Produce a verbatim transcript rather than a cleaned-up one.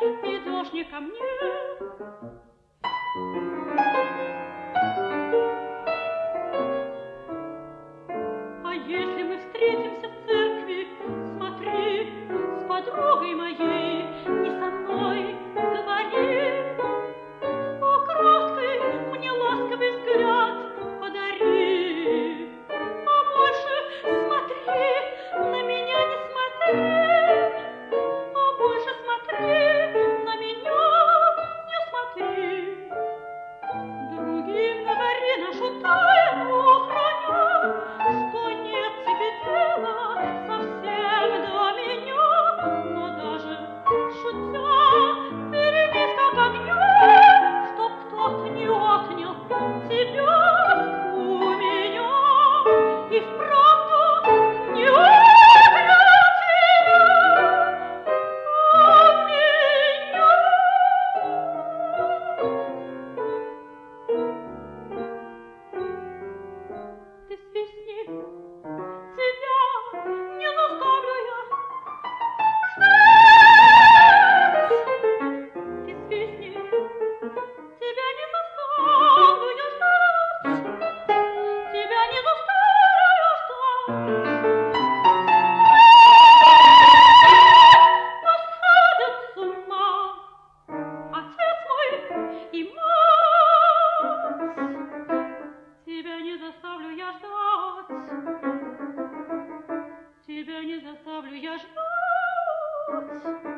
идешь не ко мне. А если мы встретимся в церкви, смотри, с подругой моей, не со мной говори. О, кроткой мне ласковый взгляд подари. А больше смотри, на меня не смотри. А больше смотри, на меня не смотри. Другим говори нашу тайну, храня, что нет тебе дела совсем до меня. Но даже шутя, перемись ко мне, чтоб кто-то не отнял тебя у меня. И вправду не отнял тебя у меня. Ты свистни, тебя не заставлю я ждать. Ты свистни, тебя не заставлю я ждать. Тебя не заставлю я ждать. Посадят с ума отец мой и мать. Тебя не заставлю я ждать. Тебя не заставлю я ждать.